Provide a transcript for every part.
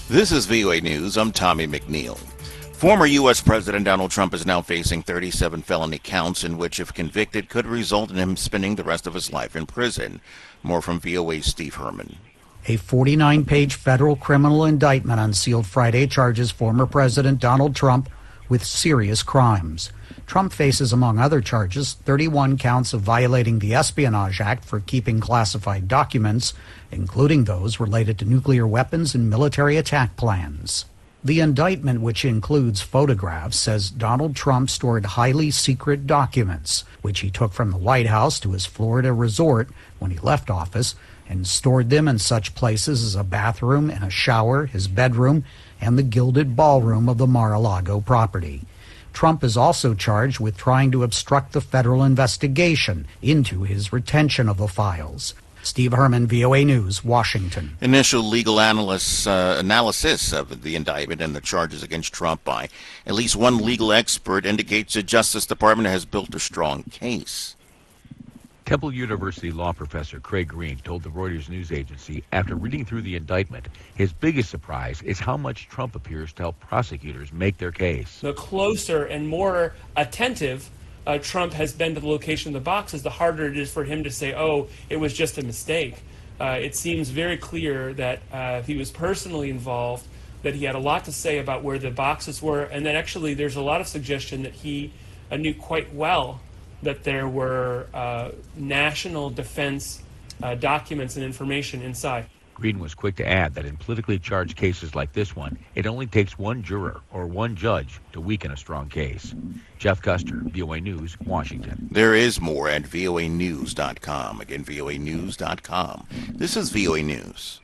This is VOA News. I'm Tommy McNeil. Former U.S. President Donald Trump is now facing 37 felony counts in which, if convicted, could result in him spending the rest of his life in prison. More from VOA's Steve Herman. A 49-page federal criminal indictment unsealed Friday charges former President Donald Trump with serious crimes. Trump faces, among other charges, 31 counts of violating the Espionage Act for keeping classified documents, including those related to nuclear weapons and military attack plans. The indictment, which includes photographs, says Donald Trump stored highly secret documents, which he took from the White House to his Florida resort when he left office, and stored them in such places as a bathroom and a shower, his bedroom, and the gilded ballroom of the Mar-a-Lago property. Trump is also charged with trying to obstruct the federal investigation into his retention of the files. Steve Herman, VOA News, Washington. Initial legal analysis of the indictment and the charges against Trump by at least one legal expert indicates the Justice Department has built a strong case. Temple University law professor Craig Green told the Reuters news agency after reading through the indictment, his biggest surprise is how much Trump appears to help prosecutors make their case. The closer and more attentive Trump has been to the location of the boxes, the harder it is for him to say, oh, it was just a mistake. It seems very clear that he was personally involved, that he had a lot to say about where the boxes were, and that actually there's a lot of suggestion that he knew quite well that there were national defense documents and information inside. Green was quick to add that in politically charged cases like this one, it only takes one juror or one judge to weaken a strong case. Jeff Custer, VOA News, Washington. There is more at voanews.com. Again, voanews.com. This is VOA News.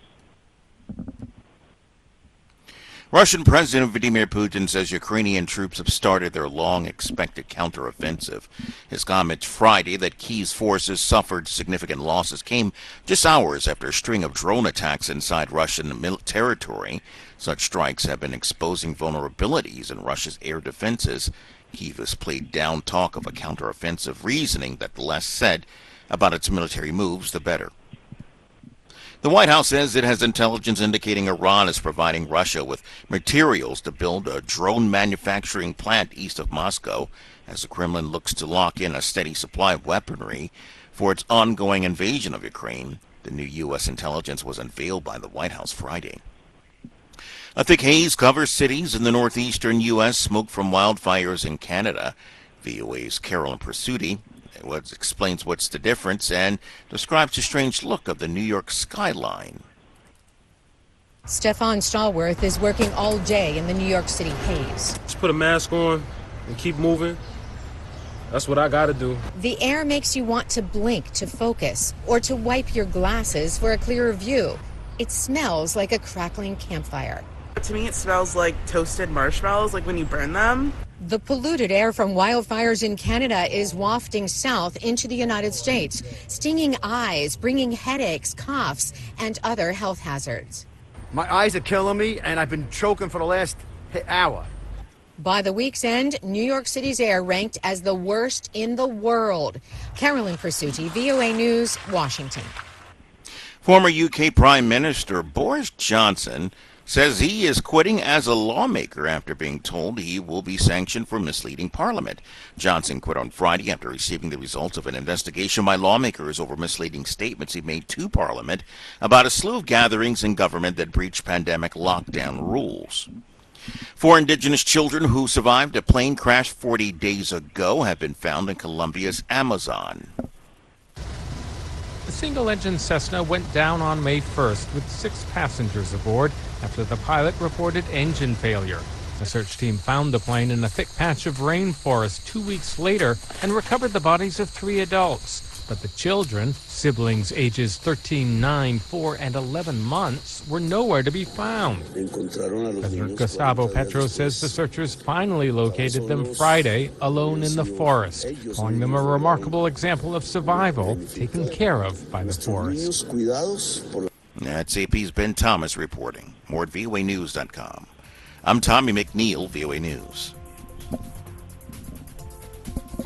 Russian President Vladimir Putin says Ukrainian troops have started their long-expected counteroffensive. His comments Friday that Kyiv's forces suffered significant losses came just hours after a string of drone attacks inside Russian territory. Such strikes have been exposing vulnerabilities in Russia's air defenses. Kyiv has played down talk of a counteroffensive, reasoning that the less said about its military moves, the better. The White House says it has intelligence indicating Iran is providing Russia with materials to build a drone manufacturing plant east of Moscow as the Kremlin looks to lock in a steady supply of weaponry for its ongoing invasion of Ukraine. The new U.S. intelligence was unveiled by the White House Friday. A thick haze covers cities in the northeastern U.S., smoke from wildfires in Canada. VOA's Carolyn Pursuti explains what's the difference and describes the strange look of the New York skyline. Stefan Stallworth is working all day in the New York City haze. Just put a mask on and keep moving. That's what I gotta do. The air makes you want to blink to focus or to wipe your glasses for a clearer view. It smells like a crackling campfire. To me, it smells like toasted marshmallows, like when you burn them. The polluted air from wildfires in Canada is wafting south into the United States, stinging eyes, bringing headaches, coughs, and other health hazards. My eyes are killing me, and I've been choking for the last hour. By the week's end, New York City's air ranked as the worst in the world. Carolyn Pursuti, VOA News, Washington. Former UK Prime Minister Boris Johnson says he is quitting as a lawmaker after being told he will be sanctioned for misleading Parliament. Johnson quit on Friday after receiving the results of an investigation by lawmakers over misleading statements he made to Parliament about a slew of gatherings in government that breached pandemic lockdown rules. 4 indigenous children who survived a plane crash 40 days ago have been found in Colombia's Amazon. The single-engine Cessna went down on May 1st with 6 passengers aboard after the pilot reported engine failure. The search team found the plane in a thick patch of rainforest 2 weeks later and recovered the bodies of 3 adults. But the children, siblings ages 13, 9, 4, and 11 months, were nowhere to be found. President Gustavo Petro says the searchers finally located them Friday, alone in the forest, calling them a remarkable example of survival taken care of by the forest. That's AP's Ben Thomas reporting. More at voanews.com. I'm Tommy McNeil, VOA News.